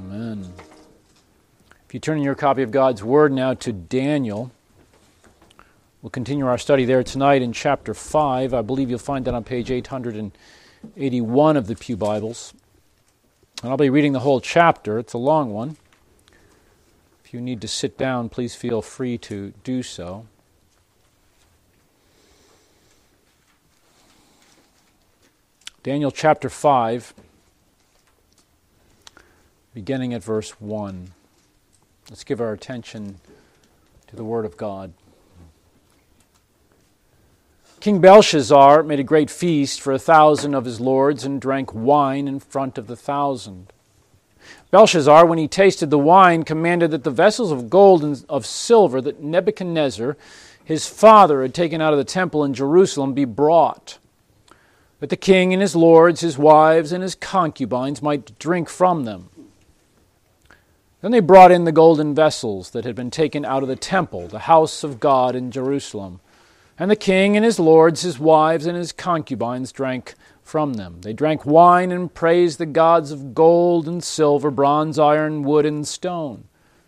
Amen. If you turn in your copy of God's Word now to Daniel, we'll continue our study there tonight in chapter 5. I believe you'll find that on page 881 of the Pew Bibles. And I'll be reading the whole chapter. It's a long one. If you need to sit down, please feel free to do so. Daniel chapter 5, beginning at verse 1. Let's give our attention to the Word of God. King Belshazzar made a great feast for 1,000 of his lords and drank wine in front of the 1,000. Belshazzar, when he tasted the wine, commanded that the vessels of gold and of silver that Nebuchadnezzar, his father, had taken out of the temple in Jerusalem be brought, that the king and his lords, his wives, and his concubines might drink from them. Then they brought in the golden vessels that had been taken out of the temple, the house of God in Jerusalem. And the king and his lords, his wives, and his concubines drank from them. They drank wine and praised the gods of gold and silver, bronze, iron, wood, and stone.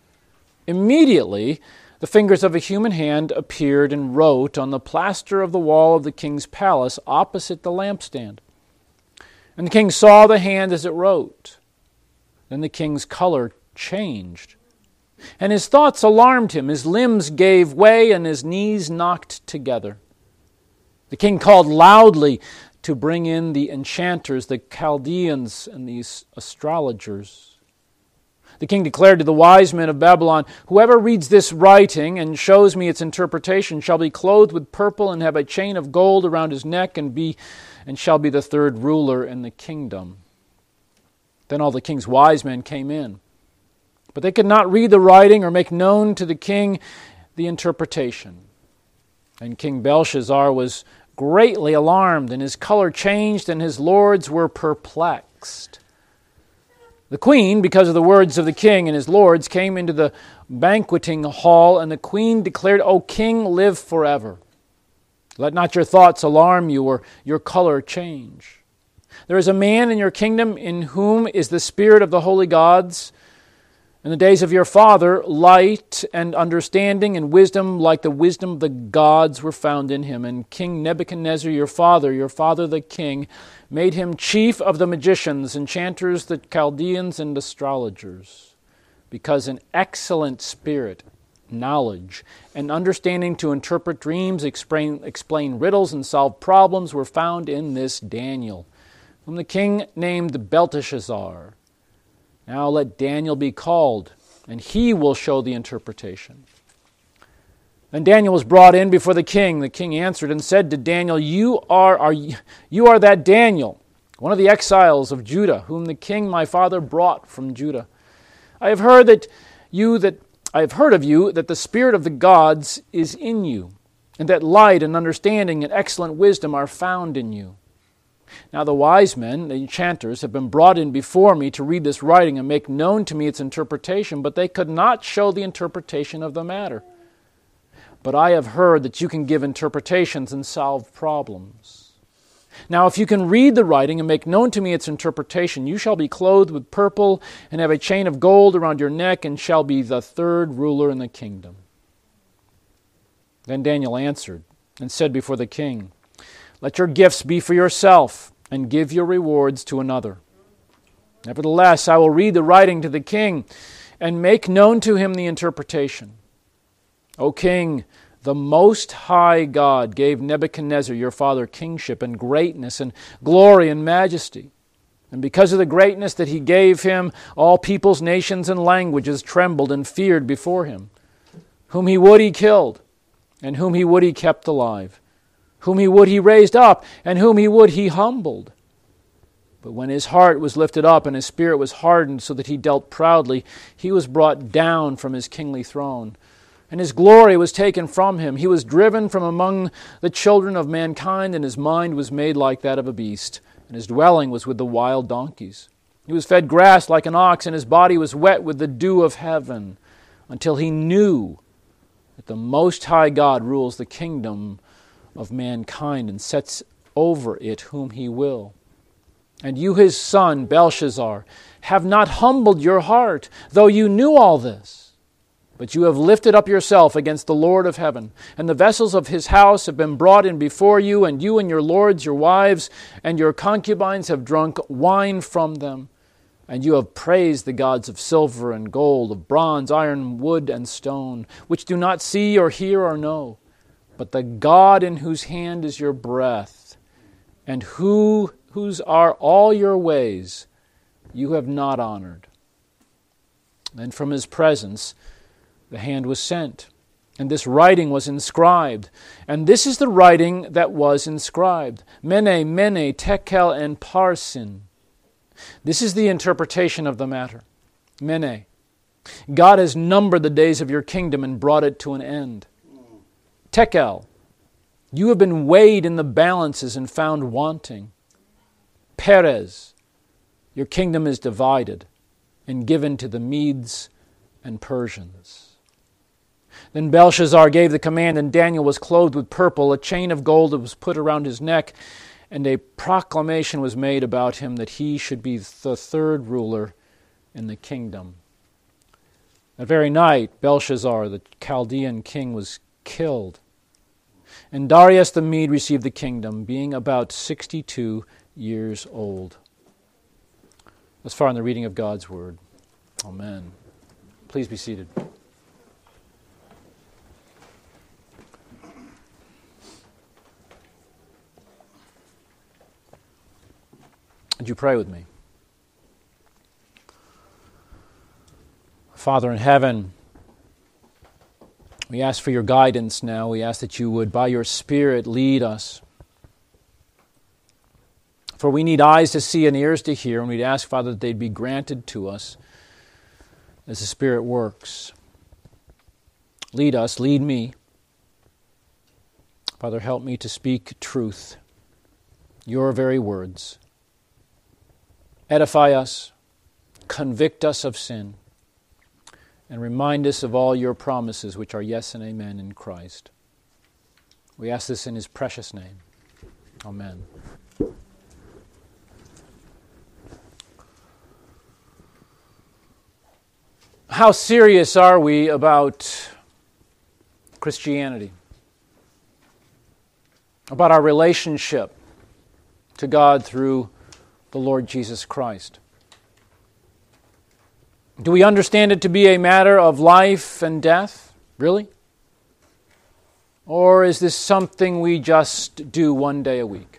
Immediately, the fingers of a human hand appeared and wrote on the plaster of the wall of the king's palace opposite the lampstand. And the king saw the hand as it wrote. Then the king's color changed, and his thoughts alarmed him. His limbs gave way, and his knees knocked together. The king called loudly to bring in the enchanters, the Chaldeans, and the astrologers. The king declared to the wise men of Babylon, "Whoever reads this writing and shows me its interpretation shall be clothed with purple and have a chain of gold around his neck and shall be the third ruler in the kingdom." Then all the king's wise men came in, but they could not read the writing or make known to the king the interpretation. And King Belshazzar was greatly alarmed, and his color changed, and his lords were perplexed. The queen, because of the words of the king and his lords, came into the banqueting hall, and the queen declared, "O king, live forever. Let not your thoughts alarm you or your color change. There is a man in your kingdom in whom is the spirit of the holy gods. In the days of your father, light and understanding and wisdom like the wisdom of the gods were found in him. And King Nebuchadnezzar, your father the king, made him chief of the magicians, enchanters, the Chaldeans, and astrologers, because an excellent spirit, knowledge, and understanding to interpret dreams, explain riddles, and solve problems were found in this Daniel, whom the king named Belteshazzar. Now let Daniel be called, and he will show the interpretation." Then Daniel was brought in before the king. The king answered and said to Daniel, You are that Daniel, one of the exiles of Judah, whom the king my father brought from Judah. I have heard of you that the spirit of the gods is in you, and that light and understanding and excellent wisdom are found in you. Now the wise men, the enchanters, have been brought in before me to read this writing and make known to me its interpretation, but they could not show the interpretation of the matter. But I have heard that you can give interpretations and solve problems. Now if you can read the writing and make known to me its interpretation, you shall be clothed with purple and have a chain of gold around your neck and shall be the third ruler in the kingdom." Then Daniel answered and said before the king, "Let your gifts be for yourself, and give your rewards to another. Nevertheless, I will read the writing to the king, and make known to him the interpretation. O king, the Most High God gave Nebuchadnezzar your father kingship and greatness and glory and majesty. And because of the greatness that he gave him, all peoples, nations, and languages trembled and feared before him. Whom he would he killed, and whom he would he kept alive. Whom he would he raised up, and whom he would he humbled. But when his heart was lifted up and his spirit was hardened so that he dealt proudly, he was brought down from his kingly throne. And his glory was taken from him. He was driven from among the children of mankind, and his mind was made like that of a beast, and his dwelling was with the wild donkeys. He was fed grass like an ox, and his body was wet with the dew of heaven, until he knew that the Most High God rules the kingdom of mankind and sets over it whom he will. And you, his son, Belshazzar, have not humbled your heart, though you knew all this. But you have lifted up yourself against the Lord of heaven, and the vessels of his house have been brought in before you, and you and your lords, your wives, and your concubines have drunk wine from them. And you have praised the gods of silver and gold, of bronze, iron, wood, and stone, which do not see or hear or know, but the God in whose hand is your breath, and whose are all your ways, you have not honored. Then from his presence the hand was sent, and this writing was inscribed. And this is the writing that was inscribed: Mene, Mene, Tekel, and Parsin. This is the interpretation of the matter. Mene, God has numbered the days of your kingdom and brought it to an end. Tekel, you have been weighed in the balances and found wanting. Perez, your kingdom is divided and given to the Medes and Persians. Then Belshazzar gave the command, and Daniel was clothed with purple. A chain of gold was put around his neck, and a proclamation was made about him that he should be the third ruler in the kingdom. That very night, Belshazzar, the Chaldean king, was killed. And Darius the Mede received the kingdom, being about 62 years old. Thus far in the reading of God's word. Amen. Please be seated. Would you pray with me? Father in heaven, we ask for your guidance now. We ask that you would, by your Spirit, lead us. For we need eyes to see and ears to hear, and we'd ask, Father, that they'd be granted to us as the Spirit works. Lead us, lead me. Father, help me to speak truth, your very words. Edify us, convict us of sin, and remind us of all your promises, which are yes and amen in Christ. We ask this in his precious name. Amen. How serious are we about Christianity? About our relationship to God through the Lord Jesus Christ? Do we understand it to be a matter of life and death? Really? Or is this something we just do one day a week?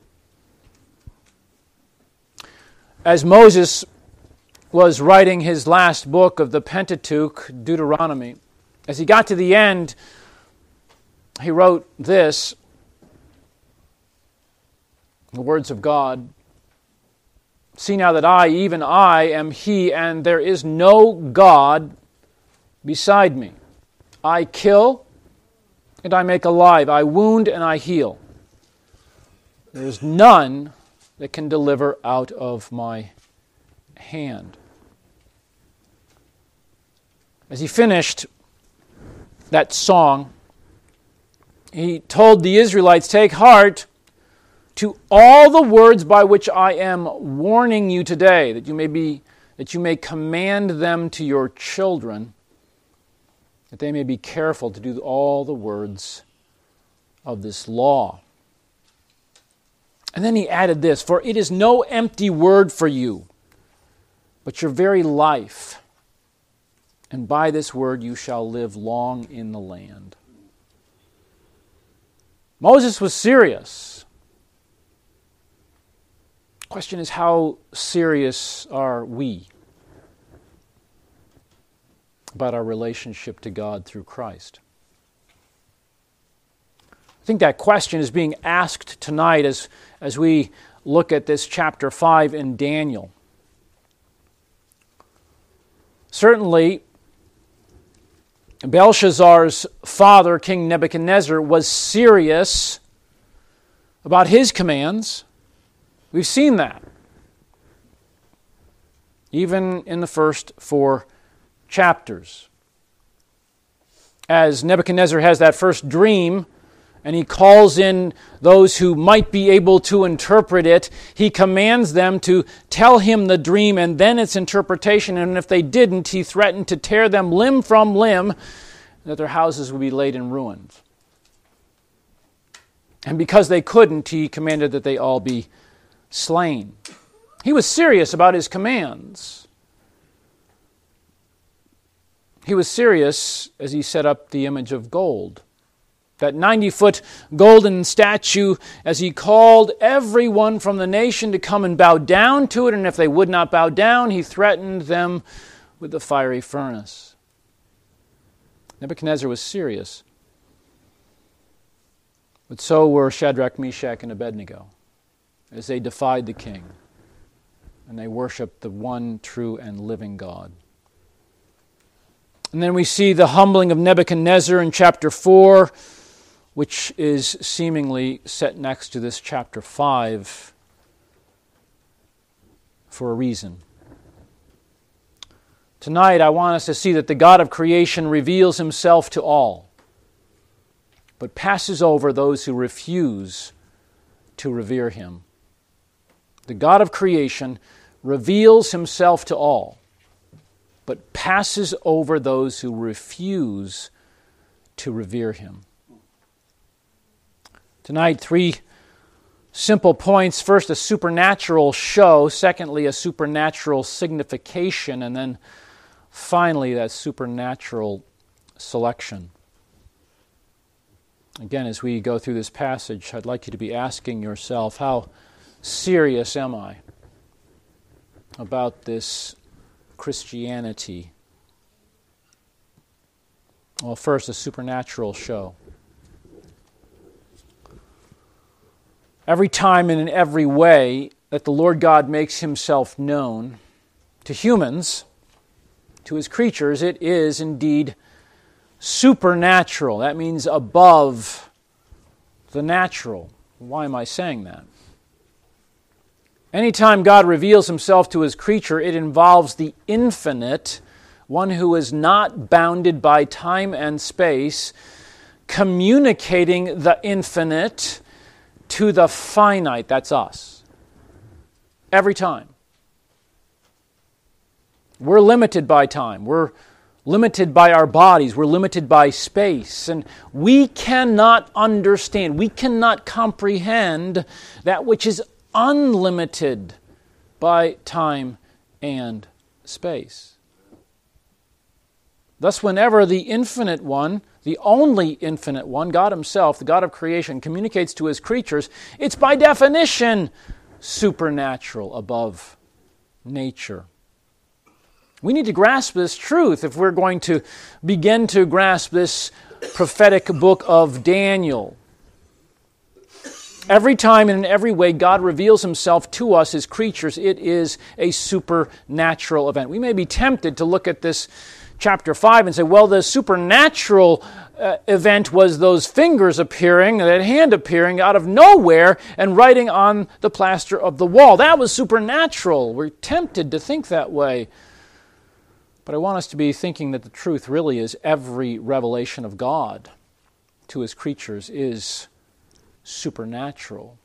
As Moses was writing his last book of the Pentateuch, Deuteronomy, as he got to the end, he wrote this, the words of God: See now that I, even I, am He, and there is no God beside me. I kill, and I make alive. I wound, and I heal. There is none that can deliver out of my hand. As he finished that song, he told the Israelites, take heart to all the words by which I am warning you today, that you may command them to your children, that they may be careful to do all the words of this law. And then he added this, for it is no empty word for you, but your very life. And by this word you shall live long in the land. Moses was serious. The question is, how serious are we about our relationship to God through Christ? I think that question is being asked tonight as we look at this chapter 5 in Daniel. Certainly, Belshazzar's father, King Nebuchadnezzar, was serious about his commands. We've seen that, even in the first 4 chapters. As Nebuchadnezzar has that first dream and he calls in those who might be able to interpret it. He commands them to tell him the dream and then its interpretation, and if they didn't, he threatened to tear them limb from limb, that their houses would be laid in ruins. And because they couldn't, he commanded that they all be slain. He was serious about his commands. He was serious as he set up the image of gold. That 90-foot golden statue, as he called everyone from the nation to come and bow down to it, and if they would not bow down, he threatened them with the fiery furnace. Nebuchadnezzar was serious. But so were Shadrach, Meshach, and Abednego, as they defied the king, and they worshiped the one true and living God. And then we see the humbling of Nebuchadnezzar in chapter 4, which is seemingly set next to this chapter 5 for a reason. Tonight, I want us to see that the God of creation reveals himself to all, but passes over those who refuse to revere him. The God of creation reveals himself to all, but passes over those who refuse to revere him. Tonight, 3 simple points. First, a supernatural show. Secondly, a supernatural signification. And then finally, that supernatural selection. Again, as we go through this passage, I'd like you to be asking yourself, how serious am I about this Christianity? Well, first, a supernatural show. Every time and in every way that the Lord God makes himself known to humans, to his creatures, it is indeed supernatural. That means above the natural. Why am I saying that? Anytime God reveals himself to his creature, it involves the infinite, one who is not bounded by time and space, communicating the infinite to the finite. That's us. Every time. We're limited by time. We're limited by our bodies. We're limited by space. And we cannot understand, we cannot comprehend that which is unlimited by time and space. Thus, whenever the infinite one, the only infinite one, God himself, the God of creation, communicates to his creatures, it's by definition supernatural, above nature. We need to grasp this truth if we're going to begin to grasp this prophetic book of Daniel. Every time and in every way God reveals himself to us, his creatures, it is a supernatural event. We may be tempted to look at this chapter 5 and say, well, the supernatural event was those fingers appearing, that hand appearing out of nowhere and writing on the plaster of the wall. That was supernatural. We're tempted to think that way. But I want us to be thinking that the truth really is every revelation of God to his creatures is supernatural.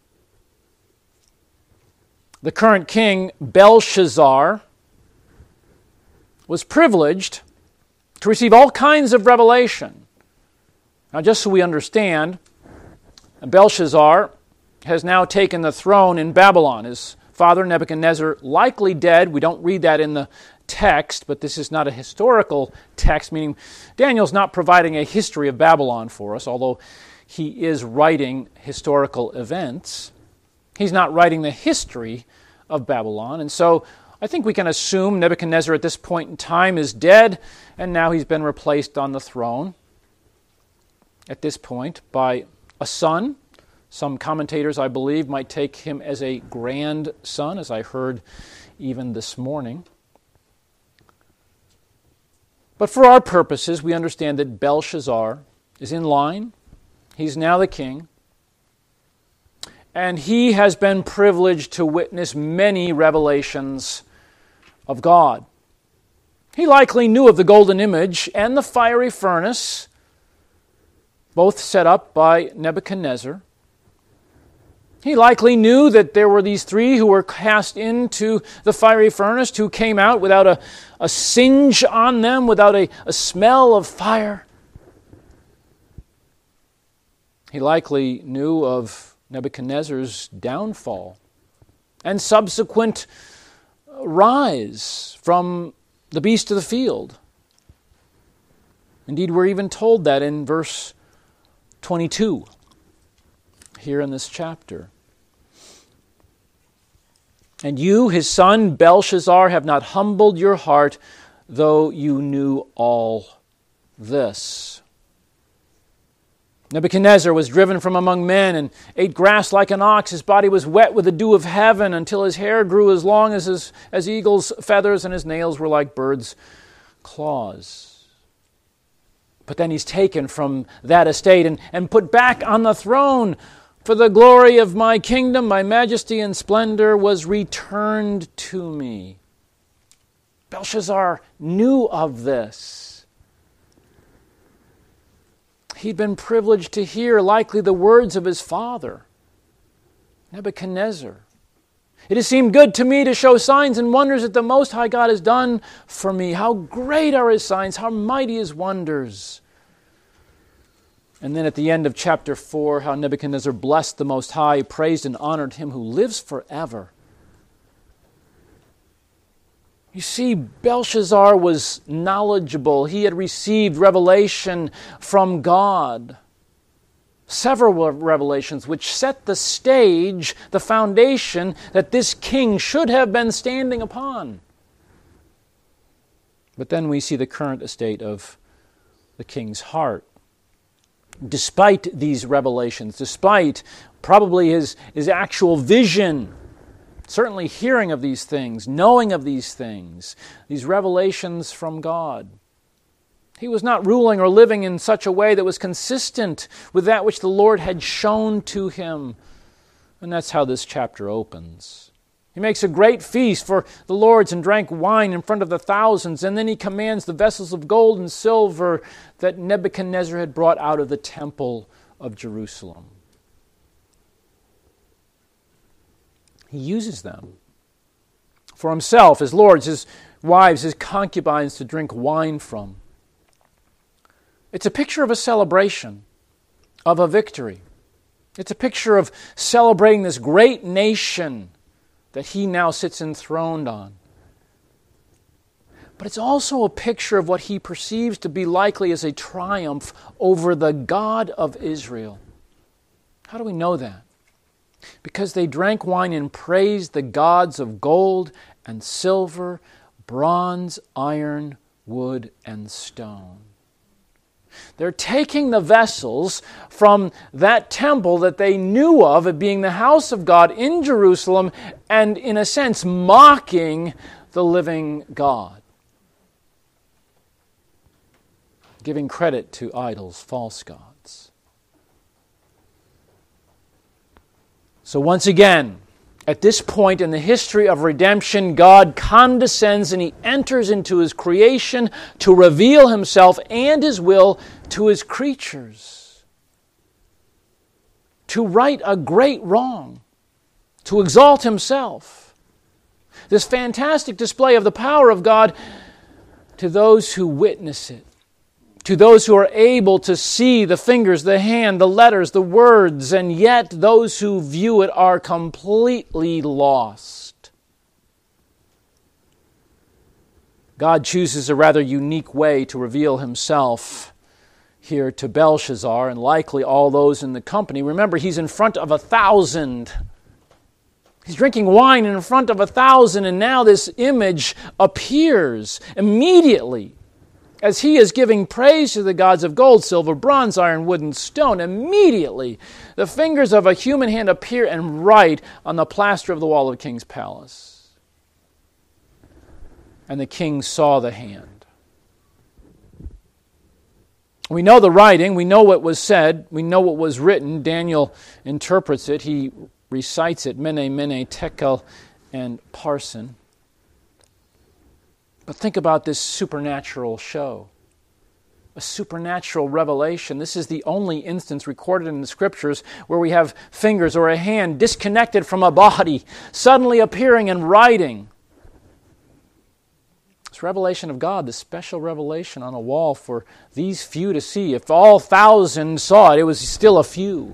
The current king, Belshazzar, was privileged to receive all kinds of revelation. Now, just so we understand, Belshazzar has now taken the throne in Babylon. His father, Nebuchadnezzar, likely dead. We don't read that in the text, but this is not a historical text, meaning Daniel's not providing a history of Babylon for us, although he is writing historical events. He's not writing the history of Babylon, and so I think we can assume Nebuchadnezzar at this point in time is dead, and now he's been replaced on the throne at this point by a son. Some commentators, I believe, might take him as a grandson, as I heard even this morning. But for our purposes, we understand that Belshazzar is in line. He's now the king. And he has been privileged to witness many revelations of God. He likely knew of the golden image and the fiery furnace. both set up by Nebuchadnezzar. He likely knew that there were these three who were cast into the fiery furnace, who came out without a singe on them, without a smell of fire. He likely knew of Nebuchadnezzar's downfall and subsequent rise from the beast of the field. Indeed, we're even told that in verse 22 here in this chapter. And you, his son Belshazzar, have not humbled your heart, though you knew all this. Nebuchadnezzar was driven from among men and ate grass like an ox. His body was wet with the dew of heaven until his hair grew as long as eagle's feathers, and his nails were like birds' claws. But then he's taken from that estate and put back on the throne. For the glory of my kingdom, my majesty and splendor was returned to me. Belshazzar knew of this. He'd been privileged to hear likely the words of his father, Nebuchadnezzar. It has seemed good to me to show signs and wonders that the Most High God has done for me. How great are his signs, how mighty his wonders. And then at the end of chapter 4, how Nebuchadnezzar blessed the Most High, praised and honored him who lives forever. You see, Belshazzar was knowledgeable. He had received revelation from God. Several revelations which set the stage, the foundation that this king should have been standing upon. But then we see the current estate of the king's heart. Despite these revelations, despite probably his actual vision, certainly hearing of these things, knowing of these things, these revelations from God, he was not ruling or living in such a way that was consistent with that which the Lord had shown to him. And that's how this chapter opens. He makes a great feast for the lords and drank wine in front of the thousands, and then he commands the vessels of gold and silver that Nebuchadnezzar had brought out of the temple of Jerusalem. He uses them for himself, his lords, his wives, his concubines to drink wine from. It's a picture of a celebration, of a victory. It's a picture of celebrating this great nation that he now sits enthroned on. But it's also a picture of what he perceives to be likely as a triumph over the God of Israel. How do we know that? Because they drank wine and praised the gods of gold and silver, bronze, iron, wood, and stone. They're taking the vessels from that temple that they knew of as being the house of God in Jerusalem and, in a sense, mocking the living God. Giving credit to idols, false gods. So once again, at this point in the history of redemption, God condescends and he enters into his creation to reveal himself and his will to his creatures. To right a great wrong. To exalt himself. This fantastic display of the power of God to those who witness it. To those who are able to see the fingers, the hand, the letters, the words, and yet those who view it are completely lost. God chooses a rather unique way to reveal himself here to Belshazzar and likely all those in the company. Remember, he's in front of 1,000. He's drinking wine in front of 1,000, and now this image appears immediately. As he is giving praise to the gods of gold, silver, bronze, iron, wood, and stone, immediately the fingers of a human hand appear and write on the plaster of the wall of the king's palace. And the king saw the hand. We know the writing, we know what was said, we know what was written. Daniel interprets it, he recites it, Mene, Mene, Tekel, and Parsin. But think about this supernatural show. a supernatural revelation. This is the only instance recorded in the Scriptures where we have fingers or a hand disconnected from a body, suddenly appearing and writing. This revelation of God, this special revelation on a wall for these few to see. If all 1,000 saw it, it was still a few.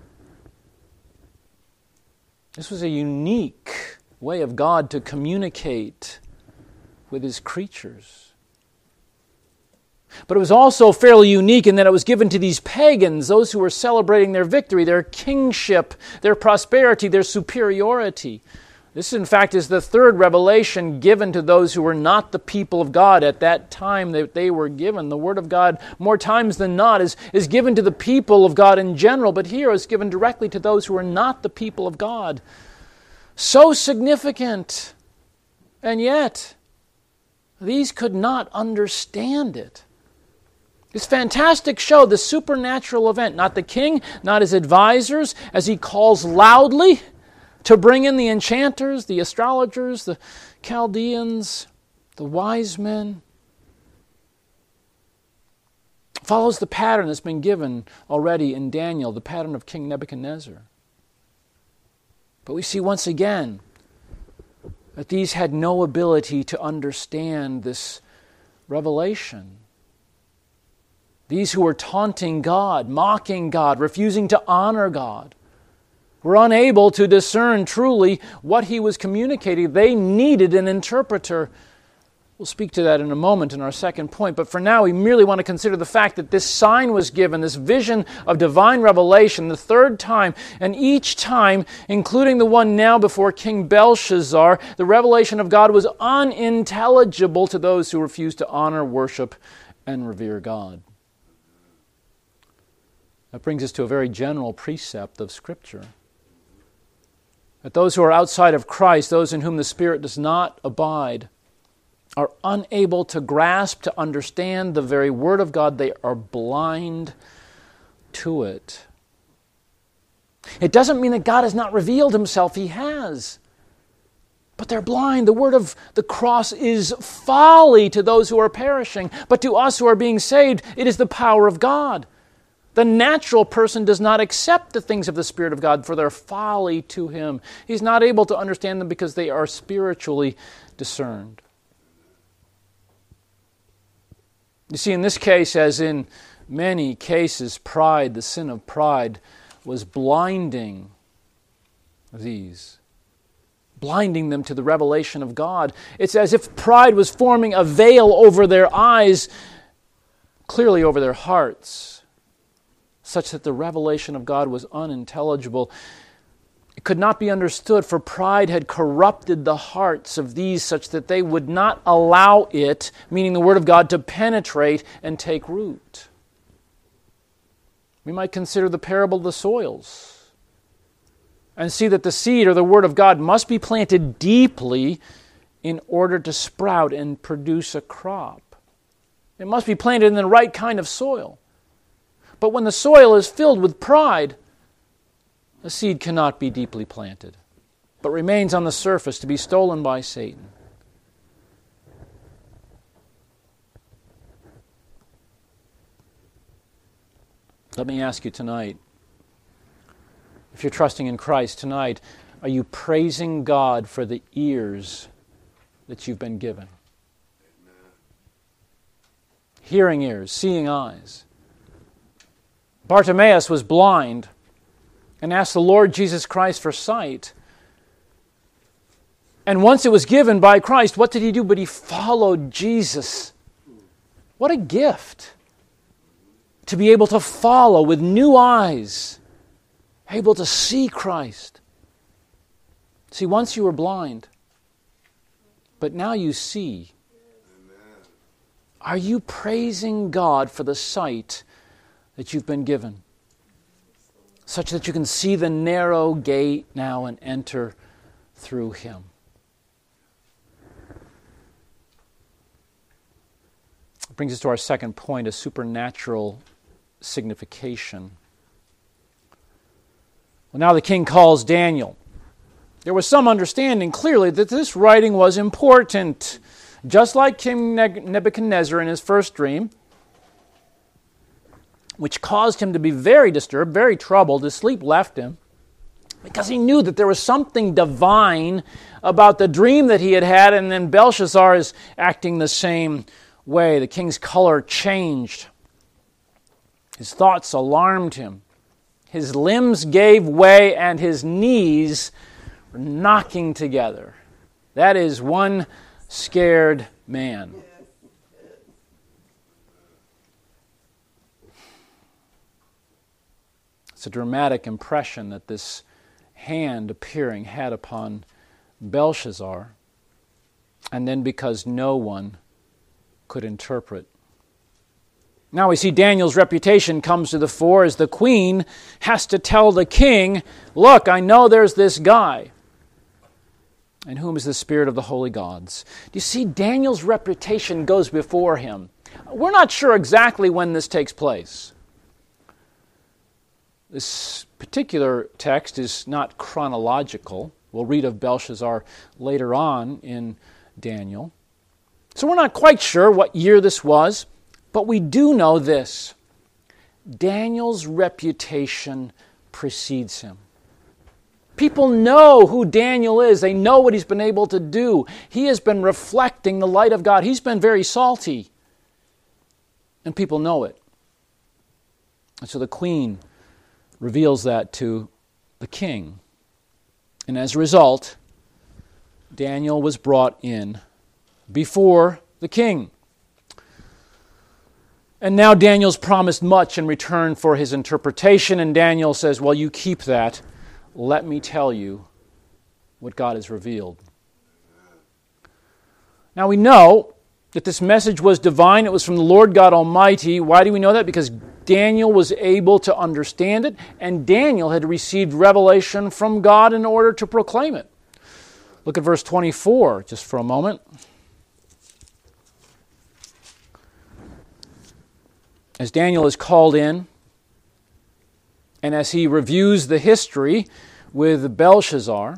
This was a unique way of God to communicate with His creatures. But it was also fairly unique in that it was given to these pagans, those who were celebrating their victory, their kingship, their prosperity, their superiority. This, in fact, is the third revelation given to those who were not the people of God at that time that they were given. The Word of God, more times than not, is given to the people of God in general, but here is given directly to those who are not the people of God. So significant, and yet these could not understand it. This fantastic show, the supernatural event, not the king, not his advisors, as he calls loudly to bring in the enchanters, the astrologers, the Chaldeans, the wise men, follows the pattern that's been given already in Daniel, the pattern of King Nebuchadnezzar. But we see once again that these had no ability to understand this revelation. These who were taunting God, mocking God, refusing to honor God, were unable to discern truly what He was communicating. They needed an interpreter. We'll speak to that in a moment in our second point, but for now we merely want to consider the fact that this sign was given, this vision of divine revelation, the third time, and each time, including the one now before King Belshazzar, the revelation of God was unintelligible to those who refused to honor, worship, and revere God. That brings us to a very general precept of Scripture. That those who are outside of Christ, those in whom the Spirit does not abide, are unable to grasp, to understand the very Word of God. They are blind to it. It doesn't mean that God has not revealed Himself. He has. But they're blind. The word of the cross is folly to those who are perishing. But to us who are being saved, it is the power of God. The natural person does not accept the things of the Spirit of God, for their folly to him. He's not able to understand them because they are spiritually discerned. You see, in this case, as in many cases, pride, the sin of pride, was blinding these. Blinding them to the revelation of God. It's as if pride was forming a veil over their eyes, clearly over their hearts, such that the revelation of God was unintelligible. It could not be understood, for pride had corrupted the hearts of these such that they would not allow it, meaning the Word of God, to penetrate and take root. We might consider the parable of the soils and see that the seed or the Word of God must be planted deeply in order to sprout and produce a crop. It must be planted in the right kind of soil. But when the soil is filled with pride, the seed cannot be deeply planted, but remains on the surface to be stolen by Satan. Let me ask you tonight, if you're trusting in Christ tonight, are you praising God for the ears that you've been given? Amen. Hearing ears, seeing eyes. Bartimaeus was blind and asked the Lord Jesus Christ for sight. And once it was given by Christ, what did he do? But he followed Jesus. What a gift to be able to follow with new eyes, able to see Christ. See, once you were blind, but now you see. Are you praising God for the sight that you've been given, such that you can see the narrow gate now and enter through Him? It brings us to our second point, a supernatural signification. Well, now the king calls Daniel. There was some understanding clearly that this writing was important. Just like King Nebuchadnezzar in his first dream, which caused him to be very disturbed, very troubled. His sleep left him because he knew that there was something divine about the dream that he had had, and then Belshazzar is acting the same way. The king's color changed. His thoughts alarmed him. His limbs gave way and his knees were knocking together. That is one scared man. It's a dramatic impression that this hand appearing had upon Belshazzar, and then because no one could interpret. Now we see Daniel's reputation comes to the fore as the queen has to tell the king, look, I know there's this guy, in whom is the spirit of the holy gods. Do you see, Daniel's reputation goes before him. We're not sure exactly when this takes place. This particular text is not chronological. We'll read of Belshazzar later on in Daniel. So we're not quite sure what year this was, but we do know this. Daniel's reputation precedes him. People know who Daniel is. They know what he's been able to do. He has been reflecting the light of God. He's been very salty. And people know it. And so the queen reveals that to the king. And as a result, Daniel was brought in before the king. And now Daniel's promised much in return for his interpretation, and Daniel says, well, you keep that. Let me tell you what God has revealed. Now we know that this message was divine. It was from the Lord God Almighty. Why do we know that? Because Daniel was able to understand it, and Daniel had received revelation from God in order to proclaim it. Look at verse 24 just for a moment. As Daniel is called in, and as he reviews the history with Belshazzar,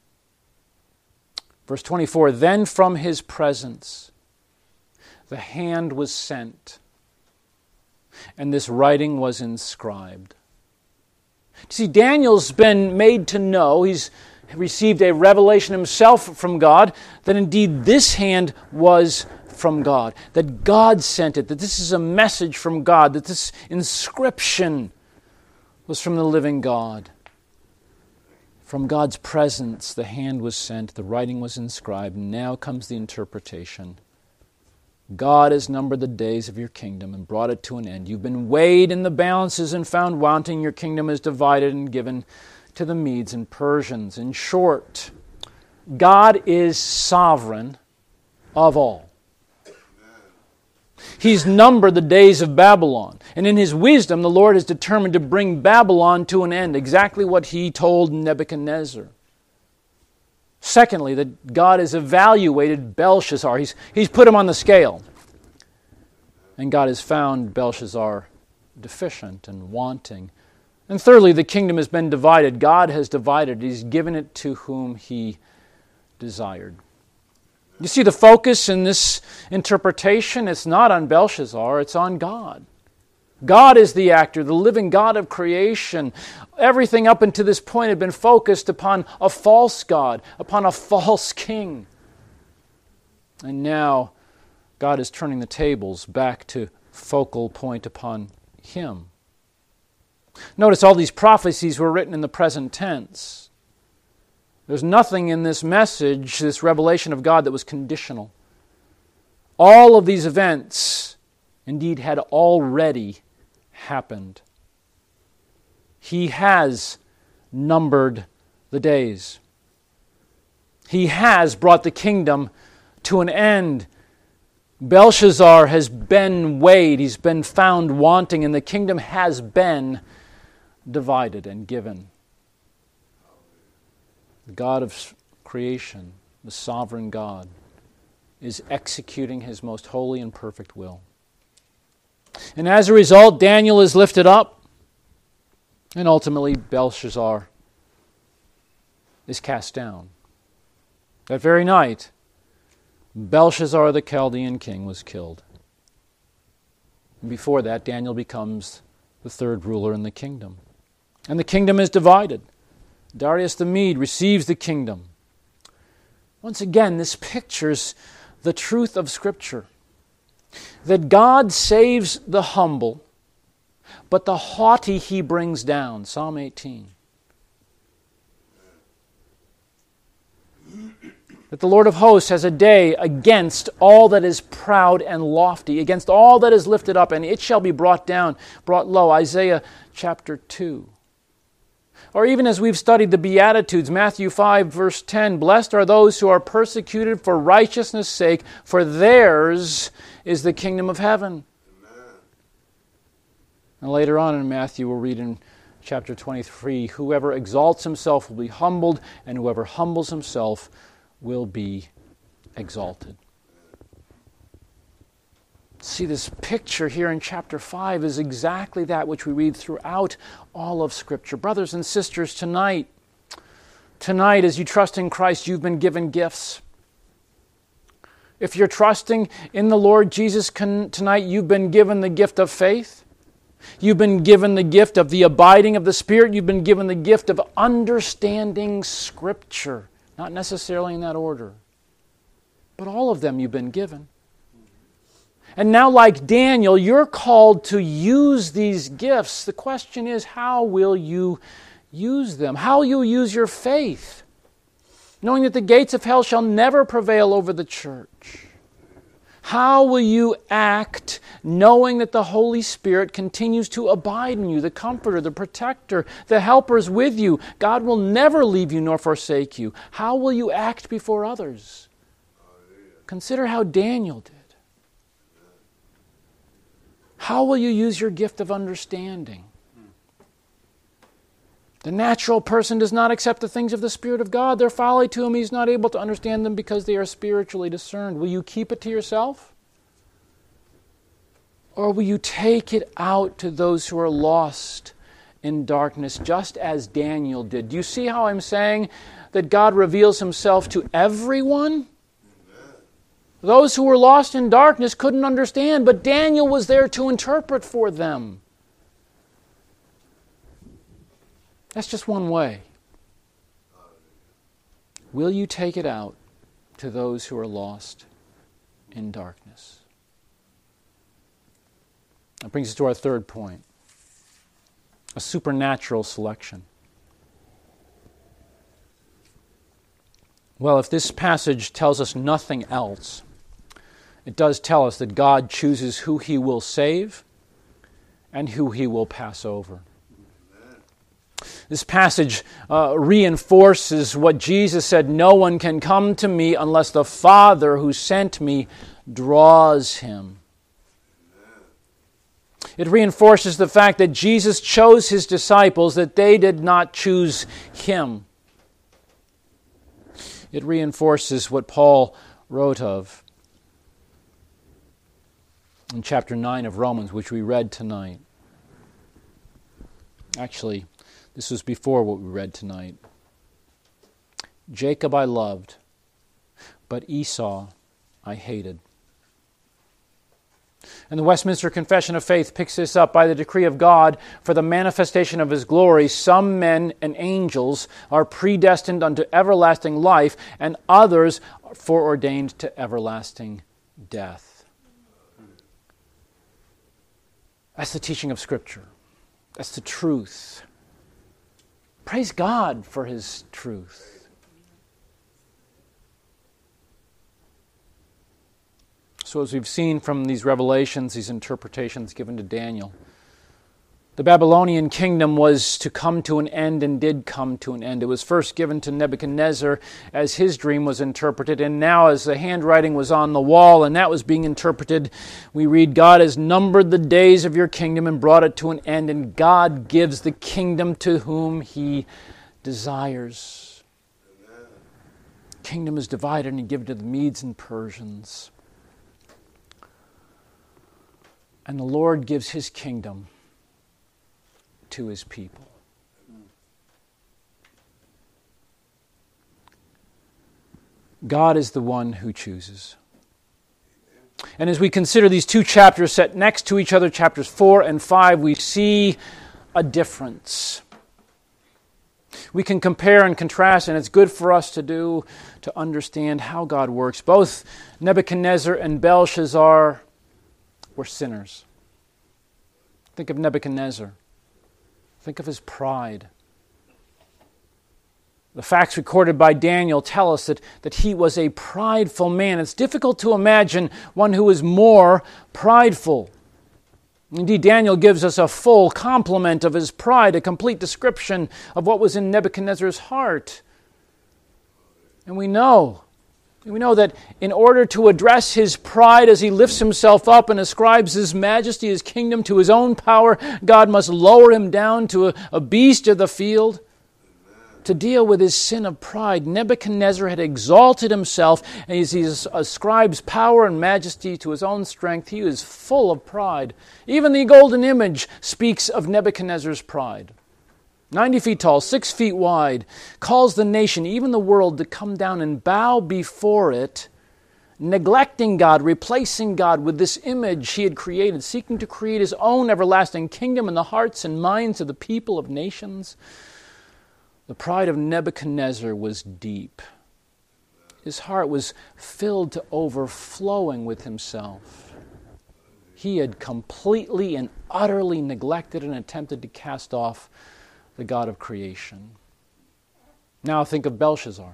verse 24, then from his presence the hand was sent, and this writing was inscribed. See, Daniel's been made to know, he's received a revelation himself from God, that indeed this hand was from God, that God sent it, that this is a message from God, that this inscription was from the living God. From God's presence, the hand was sent, the writing was inscribed, and now comes the interpretation. God has numbered the days of your kingdom and brought it to an end. You've been weighed in the balances and found wanting. Your kingdom is divided and given to the Medes and Persians. In short, God is sovereign of all. He's numbered the days of Babylon. And in His wisdom, the Lord has determined to bring Babylon to an end. Exactly what He told Nebuchadnezzar. Secondly, that God has evaluated Belshazzar. He's put him on the scale. And God has found Belshazzar deficient and wanting. And thirdly, the kingdom has been divided. God has divided. He's given it to whom He desired. You see the focus in this interpretation? It's not on Belshazzar, it's on God. God is the actor, the living God of creation. Everything up until this point had been focused upon a false God, upon a false king. And now God is turning the tables back to focal point upon Him. Notice all these prophecies were written in the present tense. There's nothing in this message, this revelation of God, that was conditional. All of these events, indeed, had already happened. He has numbered the days. He has brought the kingdom to an end. Belshazzar has been weighed. He's been found wanting, and the kingdom has been divided and given. The God of creation, the sovereign God, is executing His most holy and perfect will. And as a result, Daniel is lifted up, and ultimately Belshazzar is cast down. That very night, Belshazzar the Chaldean king was killed. And before that, Daniel becomes the third ruler in the kingdom. And the kingdom is divided. Darius the Mede receives the kingdom. Once again, this pictures the truth of Scripture, that God saves the humble, but the haughty He brings down. Psalm 18. That the Lord of hosts has a day against all that is proud and lofty, against all that is lifted up, and it shall be brought down, brought low. Isaiah chapter 2. Or even as we've studied the Beatitudes, Matthew 5, verse 10, blessed are those who are persecuted for righteousness' sake, for theirs is the kingdom of heaven. Amen. And later on in Matthew, we'll read in chapter 23, whoever exalts himself will be humbled, and whoever humbles himself will be exalted. See, this picture here in chapter 5 is exactly that which we read throughout all of Scripture. Brothers and sisters, tonight, as you trust in Christ, you've been given gifts. If you're trusting in the Lord Jesus tonight, you've been given the gift of faith. You've been given the gift of the abiding of the Spirit. You've been given the gift of understanding Scripture. Not necessarily in that order, but all of them you've been given. And now, like Daniel, you're called to use these gifts. The question is, how will you use them? How will you use your faith? Knowing that the gates of hell shall never prevail over the church. How will you act knowing that the Holy Spirit continues to abide in you, the Comforter, the Protector, the Helper is with you? God will never leave you nor forsake you. How will you act before others? Consider how Daniel did. How will you use your gift of understanding? The natural person does not accept the things of the Spirit of God. They're folly to him. He's not able to understand them because they are spiritually discerned. Will you keep it to yourself? Or will you take it out to those who are lost in darkness, just as Daniel did? Do you see how I'm saying that God reveals Himself to everyone? Those who were lost in darkness couldn't understand, but Daniel was there to interpret for them. That's just one way. Will you take it out to those who are lost in darkness? That brings us to our third point, a supernatural selection. Well, if this passage tells us nothing else, it does tell us that God chooses who He will save and who He will pass over. This passage reinforces what Jesus said, no one can come to me unless the Father who sent me draws him. It reinforces the fact that Jesus chose His disciples, that they did not choose Him. It reinforces what Paul wrote of in chapter 9 of Romans, which we read tonight. Actually, this was before what we read tonight. Jacob I loved, but Esau I hated. And the Westminster Confession of Faith picks this up. By the decree of God, for the manifestation of His glory, some men and angels are predestined unto everlasting life, and others foreordained to everlasting death. That's the teaching of Scripture. That's the truth. Praise God for His truth. So as we've seen from these revelations, these interpretations given to Daniel, the Babylonian kingdom was to come to an end and did come to an end. It was first given to Nebuchadnezzar as his dream was interpreted, and now as the handwriting was on the wall and that was being interpreted, we read, God has numbered the days of your kingdom and brought it to an end, and God gives the kingdom to whom He desires. Amen. Kingdom is divided and given to the Medes and Persians. And the Lord gives His kingdom to His people. God is the one who chooses. And as we consider these two chapters set next to each other, chapters 4 and 5, we see a difference. We can compare and contrast, and it's good for us to do to understand how God works. Both Nebuchadnezzar and Belshazzar were sinners. Think of Nebuchadnezzar. Think of his pride. The facts recorded by Daniel tell us that he was a prideful man. It's difficult to imagine one who is more prideful. Indeed, Daniel gives us a full complement of his pride, a complete description of what was in Nebuchadnezzar's heart. And we know that in order to address his pride as he lifts himself up and ascribes his majesty, his kingdom to his own power, God must lower him down to a beast of the field. To deal with his sin of pride, Nebuchadnezzar had exalted himself, and as he ascribes power and majesty to his own strength, he is full of pride. Even the golden image speaks of Nebuchadnezzar's pride. 90 feet tall, 6 feet wide, calls the nation, even the world, to come down and bow before it, neglecting God, replacing God with this image he had created, seeking to create his own everlasting kingdom in the hearts and minds of the people of nations. The pride of Nebuchadnezzar was deep. His heart was filled to overflowing with himself. He had completely and utterly neglected and attempted to cast off the God of creation. Now think of Belshazzar.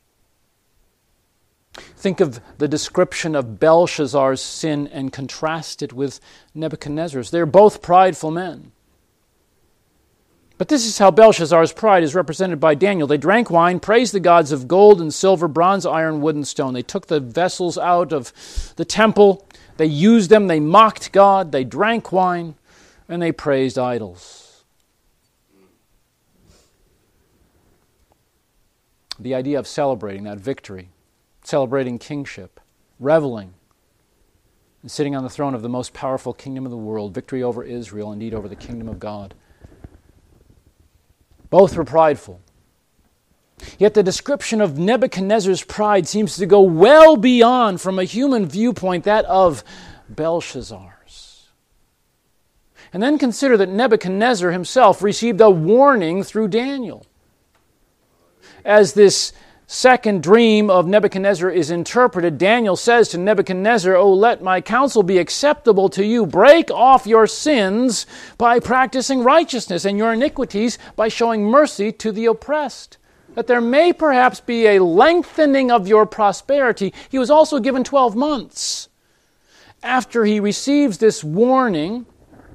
Think of the description of Belshazzar's sin and contrast it with Nebuchadnezzar's. They're both prideful men. But this is how Belshazzar's pride is represented by Daniel. They drank wine, praised the gods of gold and silver, bronze, iron, wood, and stone. They took the vessels out of the temple. They used them. They mocked God. They drank wine, and they praised idols. The idea of celebrating that victory, celebrating kingship, reveling, and sitting on the throne of the most powerful kingdom of the world, victory over Israel, indeed over the kingdom of God. Both were prideful. Yet the description of Nebuchadnezzar's pride seems to go well beyond, from a human viewpoint, that of Belshazzar's. And then consider that Nebuchadnezzar himself received a warning through Daniel. As this second dream of Nebuchadnezzar is interpreted, Daniel says to Nebuchadnezzar, "Oh, let my counsel be acceptable to you. Break off your sins by practicing righteousness, and your iniquities by showing mercy to the oppressed, that there may perhaps be a lengthening of your prosperity." He was also given 12 months. After he receives this warning,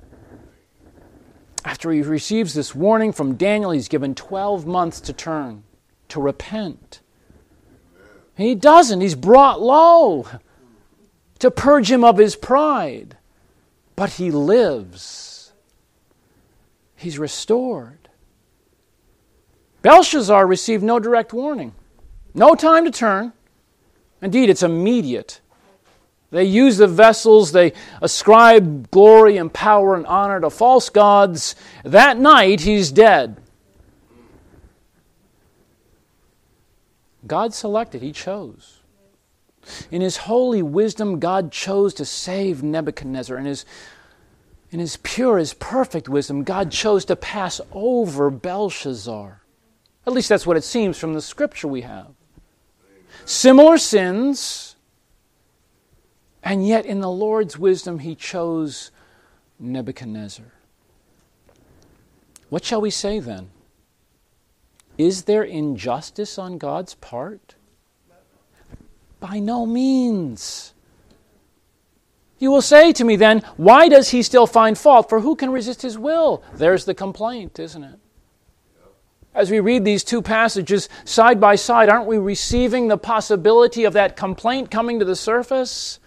from Daniel, he's given 12 months to turn, to repent. He doesn't. He's brought low to purge him of his pride. But he lives. He's restored. Belshazzar received no direct warning. No time to turn. Indeed, it's immediate. They use the vessels. They ascribe glory and power and honor to false gods. That night, he's dead. God selected, He chose. In His holy wisdom, God chose to save Nebuchadnezzar. In His pure, His perfect wisdom, God chose to pass over Belshazzar. At least that's what it seems from the scripture we have. Similar sins, and yet in the Lord's wisdom, He chose Nebuchadnezzar. What shall we say then? Is there injustice on God's part? By no means. You will say to me then, why does He still find fault? For who can resist His will? There's the complaint, isn't it? As we read these two passages side by side, aren't we receiving the possibility of that complaint coming to the surface?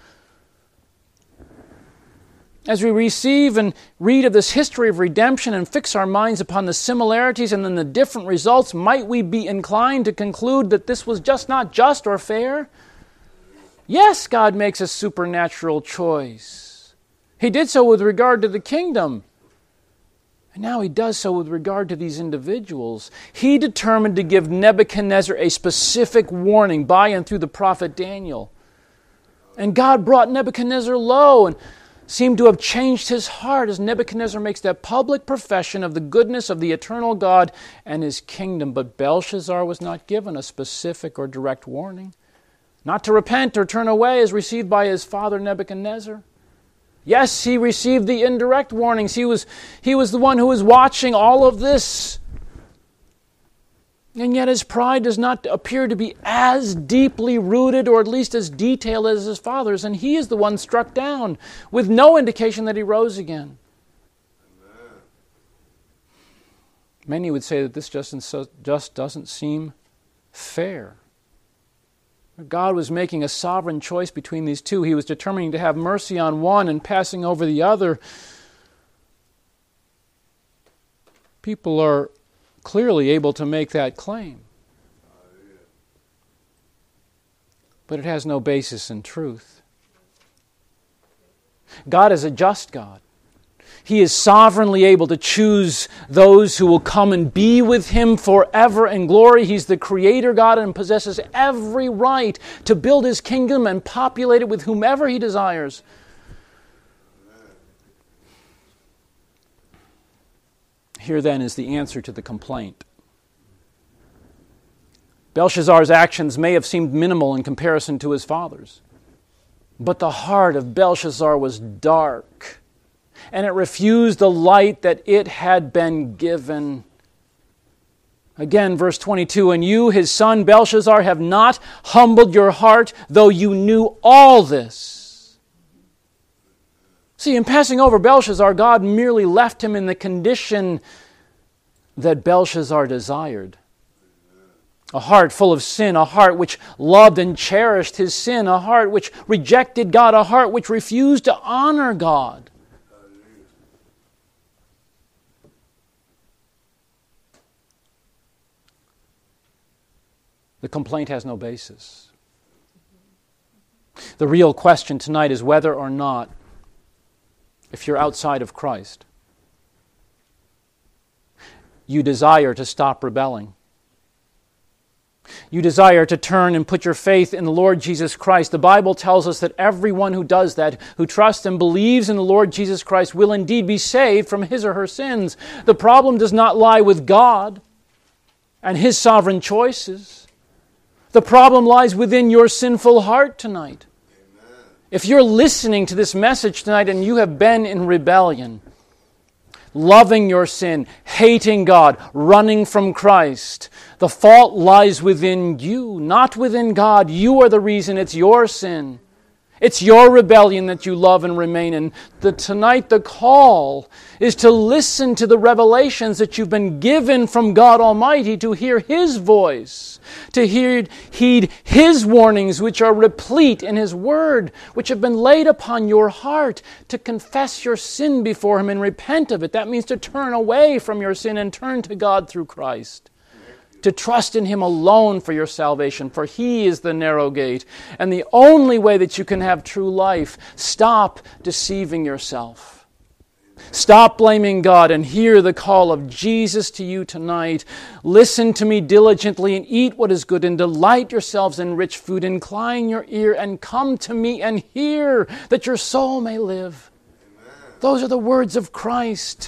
As we receive and read of this history of redemption and fix our minds upon the similarities and then the different results, might we be inclined to conclude that this was just not just or fair? Yes, God makes a supernatural choice. He did so with regard to the kingdom. And now He does so with regard to these individuals. He determined to give Nebuchadnezzar a specific warning by and through the prophet Daniel. And God brought Nebuchadnezzar low and seemed to have changed his heart as Nebuchadnezzar makes that public profession of the goodness of the eternal God and his kingdom. But Belshazzar was not given a specific or direct warning. Not to repent or turn away as received by his father Nebuchadnezzar. Yes, he received the indirect warnings. He was the one who was watching all of this. And yet his pride does not appear to be as deeply rooted or at least as detailed as his father's. And he is the one struck down with no indication that he rose again. Amen. Many would say that this just doesn't seem fair. God was making a sovereign choice between these two. He was determining to have mercy on one and passing over the other. People are clearly able to make that claim. But it has no basis in truth. God is a just God. He is sovereignly able to choose those who will come and be with Him forever in glory. He's the Creator God and possesses every right to build His kingdom and populate it with whomever He desires. Here then is the answer to the complaint. Belshazzar's actions may have seemed minimal in comparison to his father's, but the heart of Belshazzar was dark, and it refused the light that it had been given. Again, verse 22, and you, his son Belshazzar, have not humbled your heart, though you knew all this. See, in passing over Belshazzar, God merely left him in the condition that Belshazzar desired. A heart full of sin, a heart which loved and cherished his sin, a heart which rejected God, a heart which refused to honor God. The complaint has no basis. The real question tonight is whether or not, if you're outside of Christ, you desire to stop rebelling. You desire to turn and put your faith in the Lord Jesus Christ. The Bible tells us that everyone who does that, who trusts and believes in the Lord Jesus Christ, will indeed be saved from his or her sins. The problem does not lie with God and His sovereign choices. The problem lies within your sinful heart tonight. If you're listening to this message tonight and you have been in rebellion, loving your sin, hating God, running from Christ, the fault lies within you, not within God. You are the reason. It's your sin. It's your rebellion that you love and remain in. Tonight the call is to listen to the revelations that you've been given from God Almighty, to hear His voice, to heed His warnings which are replete in His Word, which have been laid upon your heart, to confess your sin before Him and repent of it. That means to turn away from your sin and turn to God through Christ. To trust in Him alone for your salvation, for He is the narrow gate and the only way that you can have true life. Stop deceiving yourself. Stop blaming God and hear the call of Jesus to you tonight. Listen to me diligently and eat what is good and delight yourselves in rich food. Incline your ear and come to me and hear that your soul may live. Amen. Those are the words of Christ.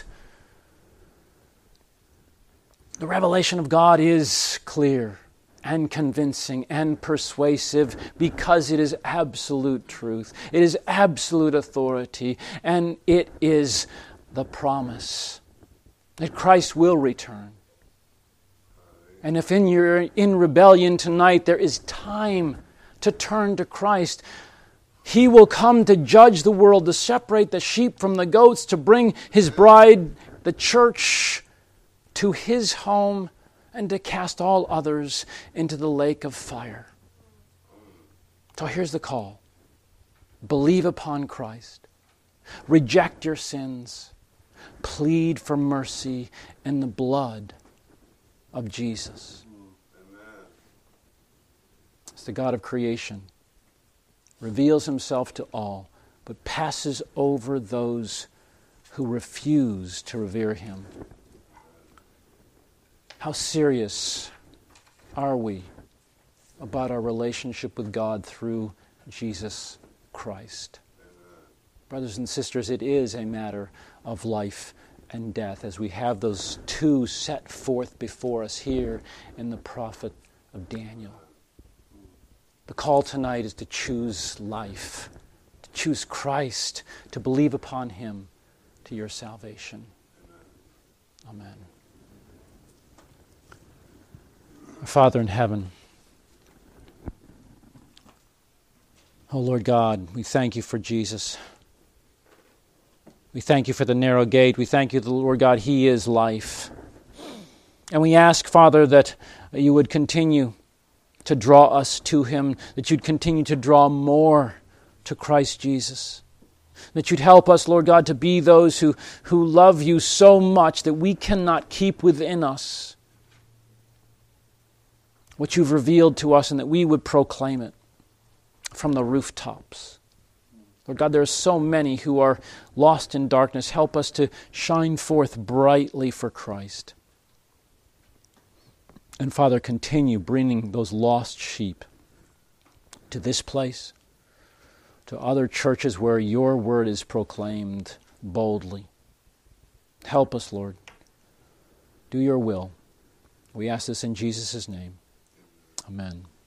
The revelation of God is clear and convincing and persuasive because it is absolute truth. It is absolute authority, and it is the promise that Christ will return. And if you're in rebellion tonight, there is time to turn to Christ. He will come to judge the world, to separate the sheep from the goats, to bring His bride, the church, to His home, and to cast all others into the lake of fire. So here's the call. Believe upon Christ. Reject your sins. Plead for mercy in the blood of Jesus. Amen. It's the God of creation. Reveals Himself to all, but passes over those who refuse to revere Him. How serious are we about our relationship with God through Jesus Christ. Brothers and sisters, it is a matter of life and death as we have those two set forth before us here in the prophet of Daniel. The call tonight is to choose life, to choose Christ, to believe upon Him to your salvation. Amen. Our Father in heaven, oh Lord God, we thank you for Jesus. We thank you for the narrow gate. We thank you, Lord God, He is life. And we ask, Father, that you would continue to draw us to Him, that you'd continue to draw more to Christ Jesus, that you'd help us, Lord God, to be those who love you so much that we cannot keep within us what you've revealed to us, and that we would proclaim it from the rooftops. Lord God, there are so many who are lost in darkness. Help us to shine forth brightly for Christ. And Father, continue bringing those lost sheep to this place, to other churches where your word is proclaimed boldly. Help us, Lord. Do your will. We ask this in Jesus' name. Amen.